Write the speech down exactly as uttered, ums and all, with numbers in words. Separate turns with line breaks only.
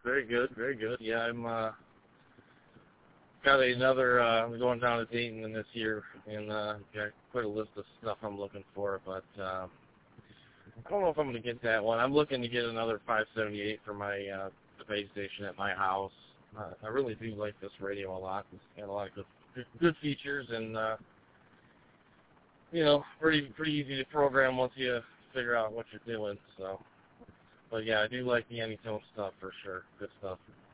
Very good, very good. Yeah, I'm uh, got another. Uh, I'm going down to Dayton this year, and uh, got quite a list of stuff I'm looking for. But uh, I don't know if I'm going to get that one. I'm looking to get another five seventy-eight for my uh, the base station at my house. Uh, I really do like this radio a lot. It's got a lot of good good, good features, and uh, you know, pretty pretty easy to program once you figure out what you're doing. So, but yeah, I do like the Anytone stuff for sure. Good stuff.